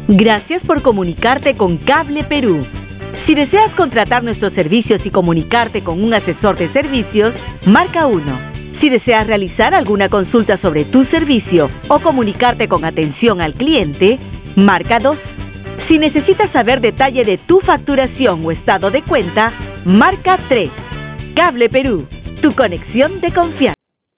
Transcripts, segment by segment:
Gracias por comunicarte con Cable Perú. Si deseas contratar nuestros servicios y comunicarte con un asesor de servicios, marca 1. Si deseas realizar alguna consulta sobre tu servicio o comunicarte con atención al cliente, marca 2. Si necesitas saber detalle de tu facturación o estado de cuenta, marca 3. Cable Perú, tu conexión de confianza.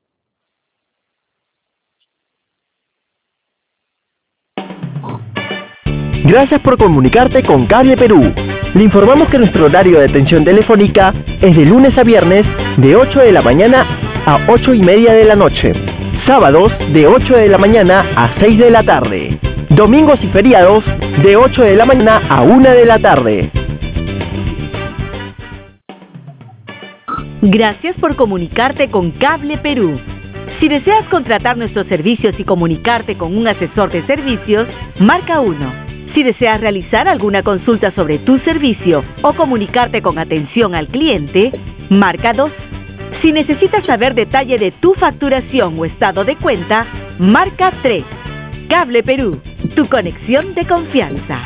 Gracias por comunicarte con Cable Perú. Le informamos que nuestro horario de atención telefónica es de lunes a viernes de 8 de la mañana a 8:30 de la noche. Sábados de 8 de la mañana a 6 de la tarde. Domingos y feriados de 8 de la mañana a 1 de la tarde. Gracias por comunicarte con Cable Perú. Si deseas contratar nuestros servicios y comunicarte con un asesor de servicios, marca 1. Si deseas realizar alguna consulta sobre tu servicio o comunicarte con atención al cliente, marca 2. Si necesitas saber detalle de tu facturación o estado de cuenta, marca 3. Cable Perú, tu conexión de confianza.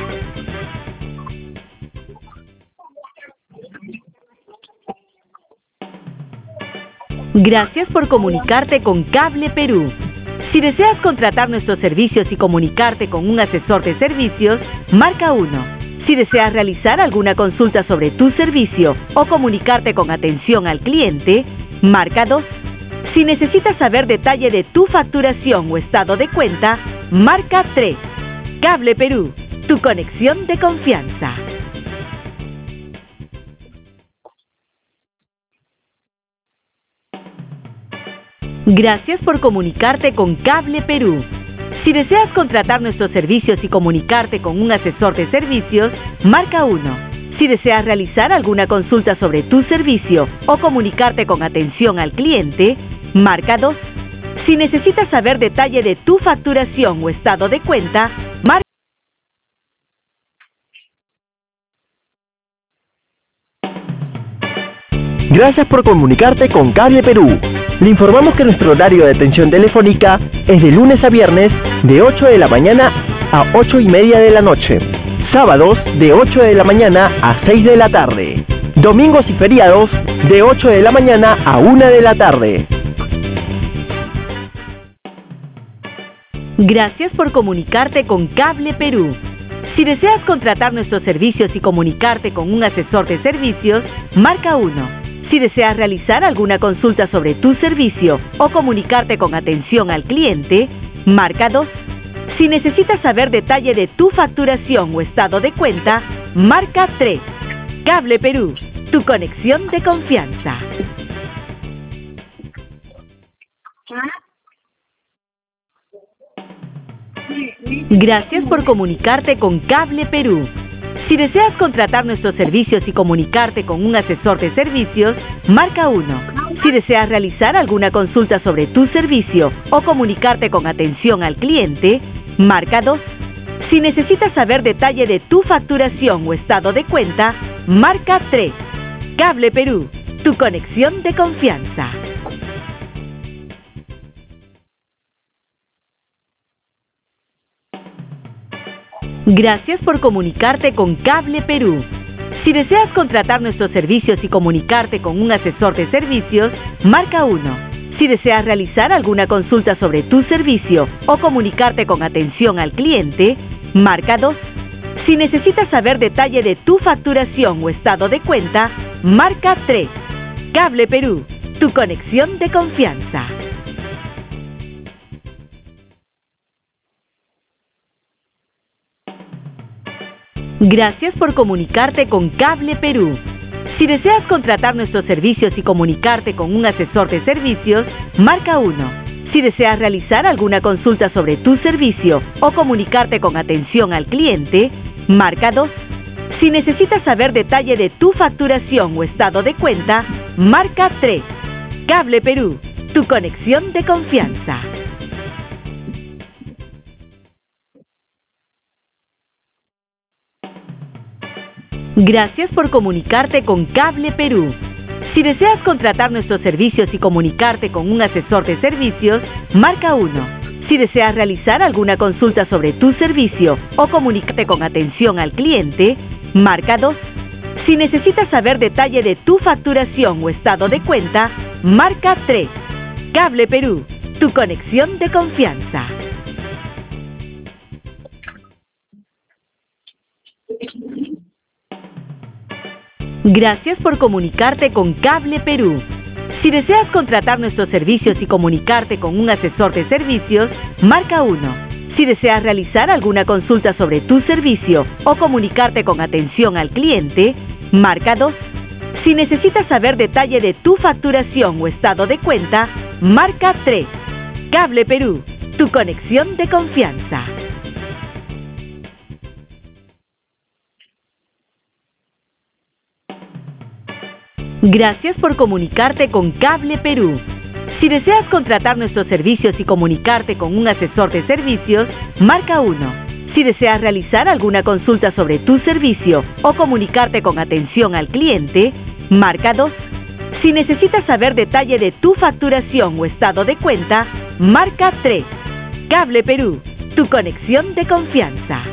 Gracias por comunicarte con Cable Perú. Si deseas contratar nuestros servicios y comunicarte con un asesor de servicios, marca 1. Si deseas realizar alguna consulta sobre tu servicio o comunicarte con atención al cliente, marca 2. Si necesitas saber detalle de tu facturación o estado de cuenta, marca 3. Cable Perú, tu conexión de confianza. Gracias por comunicarte con Cable Perú. Si deseas contratar nuestros servicios y comunicarte con un asesor de servicios, marca 1. Si deseas realizar alguna consulta sobre tu servicio o comunicarte con atención al cliente, marca 2. Si necesitas saber detalle de tu facturación o estado de cuenta, marca. Gracias por comunicarte con Cable Perú. Le informamos que nuestro horario de atención telefónica es de lunes a viernes de 8 de la mañana a 8:30 de la noche. Sábados de 8 de la mañana a 6 de la tarde. Domingos y feriados de 8 de la mañana a 1 de la tarde. Gracias por comunicarte con Cable Perú. Si deseas contratar nuestros servicios y comunicarte con un asesor de servicios, marca 1. Si deseas realizar alguna consulta sobre tu servicio o comunicarte con atención al cliente, marca 2. Si necesitas saber detalle de tu facturación o estado de cuenta, marca 3. Cable Perú, tu conexión de confianza. Gracias por comunicarte con Cable Perú. Si deseas contratar nuestros servicios y comunicarte con un asesor de servicios, marca 1. Si deseas realizar alguna consulta sobre tu servicio o comunicarte con atención al cliente, marca 2. Si necesitas saber detalle de tu facturación o estado de cuenta, marca 3. Cable Perú, tu conexión de confianza. Gracias por comunicarte con Cable Perú. Si deseas contratar nuestros servicios y comunicarte con un asesor de servicios, marca 1. Si deseas realizar alguna consulta sobre tu servicio o comunicarte con atención al cliente, marca 2. Si necesitas saber detalle de tu facturación o estado de cuenta, marca 3. Cable Perú, tu conexión de confianza. Gracias por comunicarte con Cable Perú. Si deseas contratar nuestros servicios y comunicarte con un asesor de servicios, marca 1. Si deseas realizar alguna consulta sobre tu servicio o comunicarte con atención al cliente, marca 2. Si necesitas saber detalle de tu facturación o estado de cuenta, marca 3. Cable Perú, tu conexión de confianza. Gracias por comunicarte con Cable Perú. Si deseas contratar nuestros servicios y comunicarte con un asesor de servicios, marca 1. Si deseas realizar alguna consulta sobre tu servicio o comunicarte con atención al cliente, marca 2. Si necesitas saber detalle de tu facturación o estado de cuenta, marca 3. Cable Perú, tu conexión de confianza. Gracias por comunicarte con Cable Perú. Si deseas contratar nuestros servicios y comunicarte con un asesor de servicios, marca 1. Si deseas realizar alguna consulta sobre tu servicio o comunicarte con atención al cliente, marca 2. Si necesitas saber detalle de tu facturación o estado de cuenta, marca 3. Cable Perú, tu conexión de confianza. Gracias por comunicarte con Cable Perú. Si deseas contratar nuestros servicios y comunicarte con un asesor de servicios, marca 1. Si deseas realizar alguna consulta sobre tu servicio o comunicarte con atención al cliente, marca 2. Si necesitas saber detalle de tu facturación o estado de cuenta, marca 3. Cable Perú, tu conexión de confianza.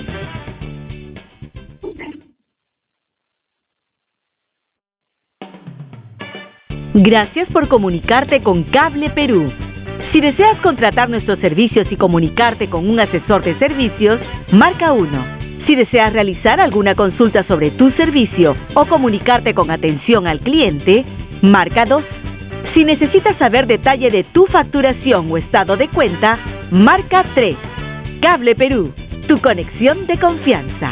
Gracias por comunicarte con Cable Perú. Si deseas contratar nuestros servicios y comunicarte con un asesor de servicios, marca 1. Si deseas realizar alguna consulta sobre tu servicio o comunicarte con atención al cliente, marca 2. Si necesitas saber detalle de tu facturación o estado de cuenta, marca 3. Cable Perú, tu conexión de confianza.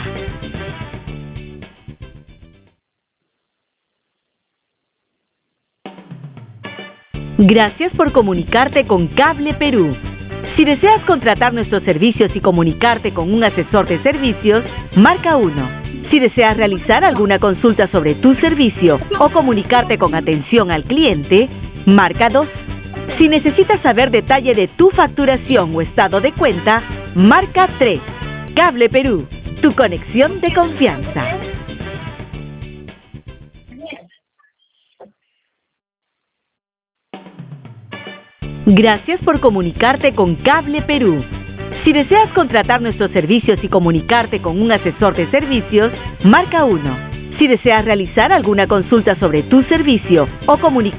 Gracias por comunicarte con Cable Perú. Si deseas contratar nuestros servicios y comunicarte con un asesor de servicios, marca 1. Si deseas realizar alguna consulta sobre tu servicio o comunicarte con atención al cliente, marca 2. Si necesitas saber detalle de tu facturación o estado de cuenta, marca 3. Cable Perú, tu conexión de confianza. Gracias por comunicarte con Cable Perú. Si deseas contratar nuestros servicios y comunicarte con un asesor de servicios, marca 1. Si deseas realizar alguna consulta sobre tu servicio o comunicarte